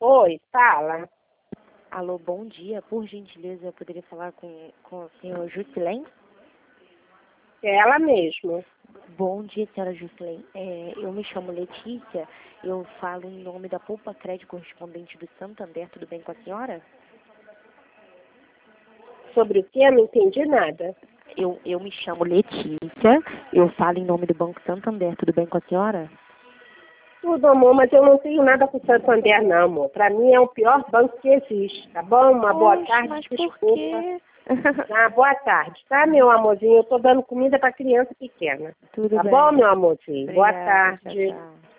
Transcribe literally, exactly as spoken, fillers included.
Oi, fala. Alô, bom dia. Por gentileza, eu poderia falar com, com o senhor Jusilém? É ela mesmo. Bom dia, senhora Jusilém. É, eu me chamo Letícia. Eu falo em nome da Poupa Crédito correspondente do Santander. Tudo bem com a senhora? Sobre o que? Eu não entendi nada. Eu, eu me chamo Letícia. Eu falo em nome do Banco Santander. Tudo bem com a senhora? Tudo, amor, mas eu não tenho nada com o Santander, não, amor. Pra mim é o pior banco que existe, tá bom? Uma boa Oxe, tarde, mas desculpa. por quê? Ah, boa tarde, tá, meu amorzinho? Eu tô dando comida pra criança pequena. Tudo Tá bem. bom, meu amorzinho? Boa Obrigada, tarde. tchau, tchau.